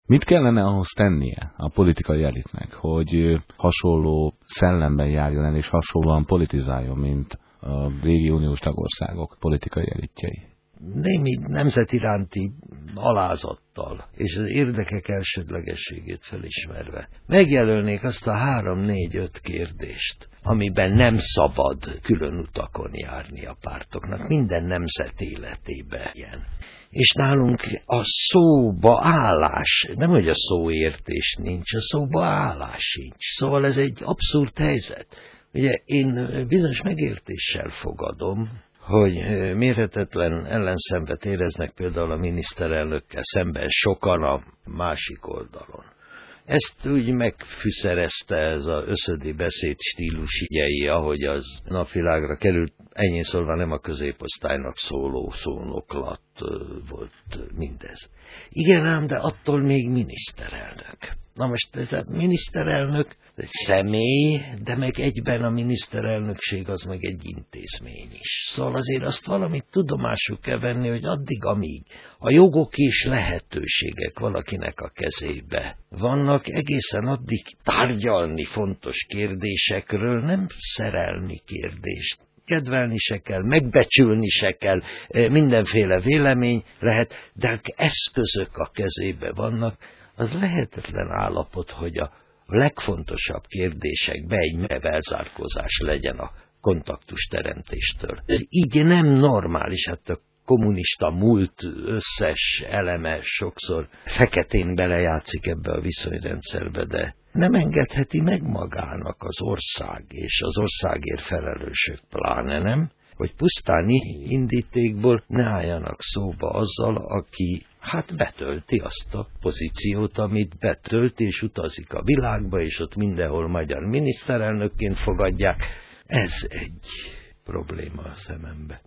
Mit kellene ahhoz tennie a politikai elitnek, hogy hasonló szellemben járjon el és hasonlóan politizáljon, mint a régi uniós tagországok politikai elitjei? Némi nemzetiránti alázattal és az érdekek elsődlegességét felismerve megjelölnék azt a 3-4-5 kérdést, amiben nem szabad külön utakon járni a pártoknak, minden nemzet életében ilyen. És nálunk a szóba állás, nem hogy a szóértés nincs, a szóba állás sincs. Szóval ez egy abszurd helyzet. Ugye én bizonyos megértéssel fogadom, hogy mérhetetlen ellenszenvet éreznek például a miniszterelnökkel szemben sokan a másik oldalon. Ezt úgy megfűszerezte ez az összödi beszéd stílus igyei, ahogy az napvilágra került, enyhén szólva nem a középosztálynak szóló szónoklat volt mindez. Igen ám, de attól még miniszterelnök. Na most ez a miniszterelnök egy személy, de meg egyben a miniszterelnökség az meg egy intézmény is. Szóval azért azt valamit tudomásul kell venni, hogy addig, amíg a jogok és lehetőségek valakinek a kezébe vannak, egészen addig tárgyalni fontos kérdésekről, nem szerelni kérdést. Kedvelni se kell, megbecsülni se kell, mindenféle vélemény lehet, de eszközök a kezébe vannak, az lehetetlen állapot, hogy a legfontosabb kérdésekbe egy elzárkózás legyen a kontaktusteremtéstől. Ez így nem normális, hát a kommunista múlt összes eleme sokszor feketén belejátszik ebbe a viszonyrendszerbe, de nem engedheti meg magának az ország, és az országért felelősök pláne nem, hogy pusztán indítékból ne álljanak szóba azzal, aki betölti azt a pozíciót, amit betölt, és utazik a világba, és ott mindenhol magyar miniszterelnökként fogadják. Ez egy probléma a szemembe.